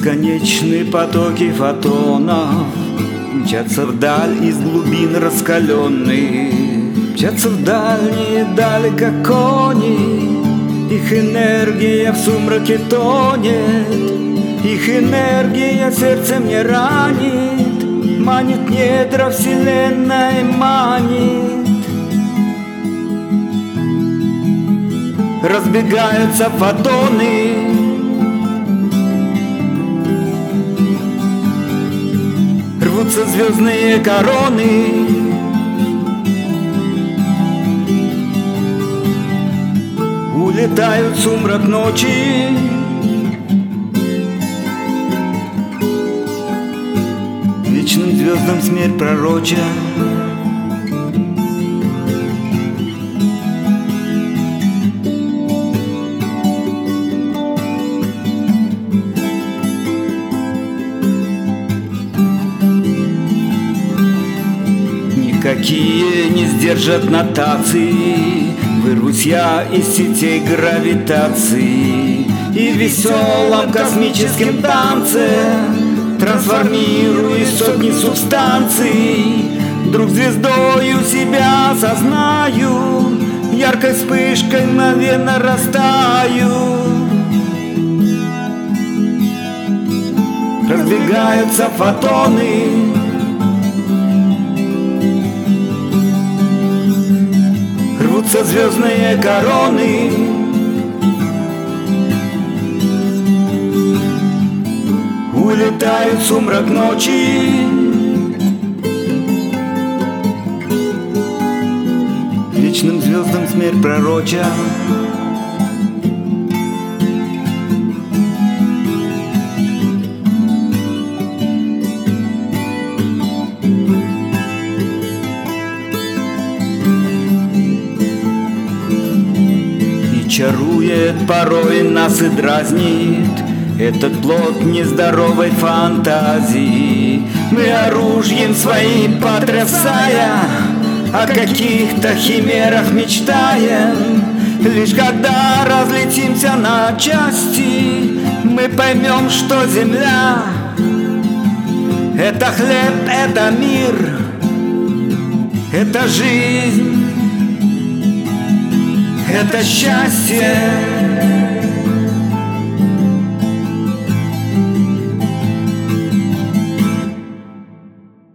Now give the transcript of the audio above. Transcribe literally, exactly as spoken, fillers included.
Бесконечные потоки фотонов мчатся вдаль из глубин раскаленных, мчатся в дальние дали, как кони. Их энергия в сумраке тонет, их энергия сердцем не ранит, манит недра вселенной, манит. Разбегаются фотоны, рвутся звездные короны, улетают в сумрак ночи. Вечным звездам смерть пророча. Никакие не сдержат нотации, вырвусь я из сетей гравитации и в веселом космическом танце трансформируюсь в сотни субстанций. Вдруг звездою себя осознаю, яркой вспышкой мгновенно растаю. Разбегаются фотоны, рвутся звездные короны, улетают в сумрак ночи. Вечным звездам смерть пророча. Чарует, порой нас и дразнит этот плод нездоровой фантазии. Мы оружием своим потрясая, о каких-то химерах мечтаем. Лишь когда разлетимся на части, мы поймем, что земля — это хлеб, это мир, это жизнь, это счастье.